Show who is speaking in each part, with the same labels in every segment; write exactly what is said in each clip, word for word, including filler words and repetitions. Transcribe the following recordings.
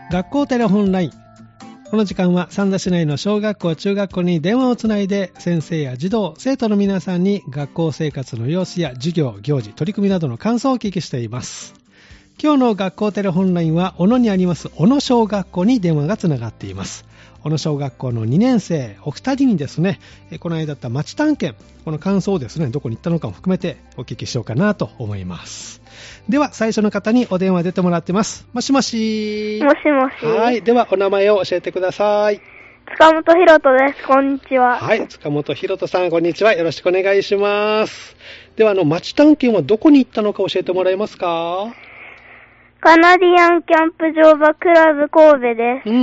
Speaker 1: 学校テレホンライン。この時間は三田市内の小学校中学校に電話をつないで、先生や児童生徒の皆さんに学校生活の様子や授業行事取り組みなどの感想をお聞きしています。今日の学校テレホンラインは小野にあります小野小学校に電話がつながっています。小野小学校のにねん生お二人にですね、この間あった町探検、この感想をですね、どこに行ったのかも含めてお聞きしようかなと思います。では最初の方にお電話出てもらってます。もしもし。
Speaker 2: もしもし。
Speaker 1: はい。ではお名前を教えてください。
Speaker 2: 塚本ひろとです。こんにちは。
Speaker 1: はい。塚本ひろとさん、こんにちは。よろしくお願いします。ではあの町探検はどこに行ったのか教えてもらえますか？
Speaker 2: カナディアンキャンプ乗馬クラブ神戸です。
Speaker 1: うん。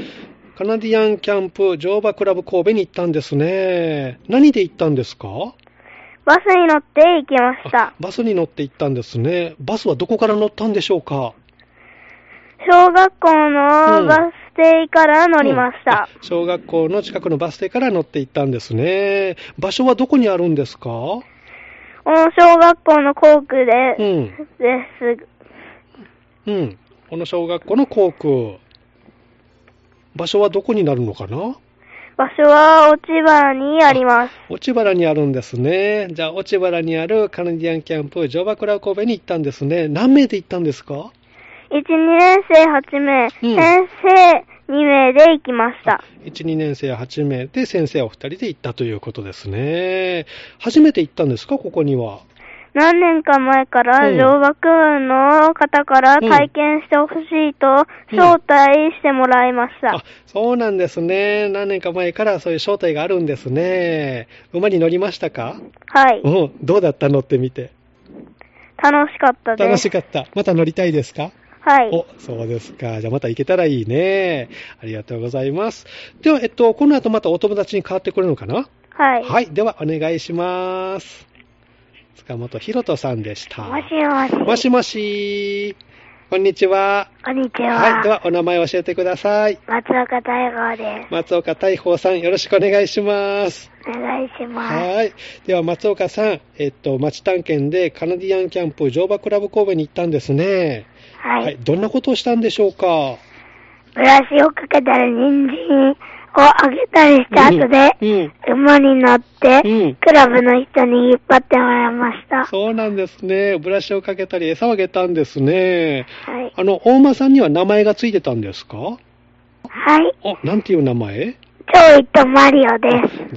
Speaker 1: カナディアンキャンプ乗馬クラブ神戸に行ったんですね。何で行ったんですか？
Speaker 2: バスに乗って行きました。
Speaker 1: バスに乗って行ったんですね。バスはどこから乗ったんでしょうか？
Speaker 2: 小学校のバス停から乗りました、
Speaker 1: うんうん、小学校の近くのバス停から乗って行ったんですね。場所はどこにあるんですか？
Speaker 2: 小学校の校区で、うん、です。
Speaker 1: うん。この小学校の校区。場所はどこになるのかな？
Speaker 2: 場所は落原にあります。
Speaker 1: 落原にあるんですね。じゃあ落原にあるカナディアンキャンプ乗馬クラブ神戸に行ったんですね。何名で行ったんですか？
Speaker 2: いち、にねん生はちめい、うん、先生にめいで行きました。
Speaker 1: いち、にねん生はちめいで先生お二人で行ったということですね。初めて行ったんですか、ここには？
Speaker 2: 何年か前から乗馬クラブの方から体験してほしいと招待してもらいました、うんうん、
Speaker 1: あ、そうなんですね。何年か前からそういう招待があるんですね。馬に乗りましたか？
Speaker 2: はい、
Speaker 1: うん、どうだった乗ってみて？
Speaker 2: 楽しかったです。
Speaker 1: 楽しかった。また乗りたいですか？
Speaker 2: はい。
Speaker 1: お、そうですか。じゃあまた行けたらいいね。ありがとうございます。では、えっと、この後またお友達に変わってくれるのかな？
Speaker 2: はい。
Speaker 1: はい。では、お願いします。塚本ひろとさんでした。
Speaker 2: もしもし。
Speaker 1: もしもし。こんにちは。
Speaker 2: こんにちは。
Speaker 1: はい。では、お名前を教えてください。
Speaker 2: 松岡大宝です。
Speaker 1: 松岡大宝さん、よろしくお願いします。
Speaker 2: お願いします。
Speaker 1: はい。では、松岡さん、えっと、町探検でカナディアンキャンプ乗馬クラブ神戸に行ったんですね。
Speaker 2: はい。はい。
Speaker 1: どんなことをしたんでしょうか？
Speaker 2: ブラシをかけたら人参をあげたりした後で、うんうん、馬に乗って、うん、クラブの人に引っ張ってもらいました。
Speaker 1: そうなんですね。ブラシをかけたり餌をあげたんですね。
Speaker 2: はい。
Speaker 1: あの、大馬さんには名前がついてたんですか？
Speaker 2: はい。
Speaker 1: お、なんていう名前？
Speaker 2: ジョイとマリオです。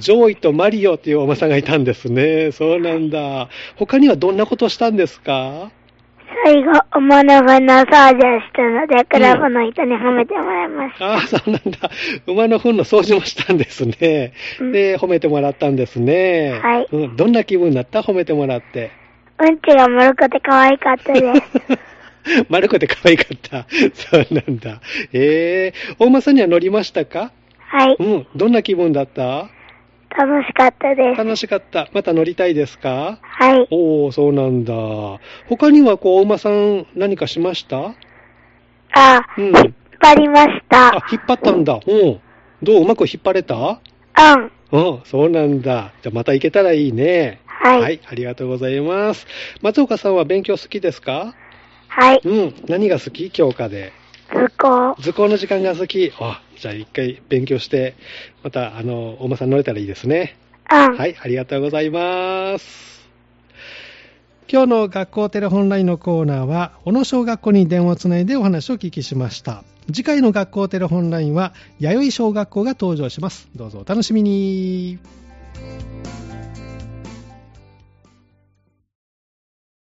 Speaker 1: ジョイとマリオという大馬さんがいたんですね。そうなんだ。他にはどんなことをしたんですか？
Speaker 2: 最後、馬の糞の掃除をしたので、クラブの人に褒めてもらいました。
Speaker 1: うん、ああ、そうなんだ。馬の糞の掃除もしたんですね。うん、で、褒めてもらったんですね。
Speaker 2: はい、
Speaker 1: うん。どんな気分だった？褒めてもらって。
Speaker 2: うんちが丸くて可愛かったです。
Speaker 1: 丸くて可愛かった。そうなんだ。ええー、大馬さんには乗りましたか？
Speaker 2: はい。
Speaker 1: うん。どんな気分だった？
Speaker 2: 楽しかったです。
Speaker 1: 楽しかった。また乗りたいですか？
Speaker 2: はい。
Speaker 1: おー、そうなんだ。他には、こう、お馬さん何かしました？
Speaker 2: ああ、うん、引っ張りました。
Speaker 1: あ、引っ張ったんだ。うん。どう？うまく引っ張れた？
Speaker 2: うん。
Speaker 1: うん、そうなんだ。じゃあまた行けたらいいね。
Speaker 2: はい。
Speaker 1: はい、ありがとうございます。松岡さんは勉強好きですか？
Speaker 2: はい。
Speaker 1: うん。何が好き？教科で。
Speaker 2: 図工。
Speaker 1: 図工の時間が好き。あ、じゃあ一回勉強して、また、あの、お馬さん乗れたらいいですね。
Speaker 2: うん。
Speaker 1: はい、ありがとうございます。今日の学校テレホンラインのコーナーは、小野小学校に電話をつないでお話をお聞きしました。次回の学校テレホンラインは、弥生小学校が登場します。どうぞお楽しみに。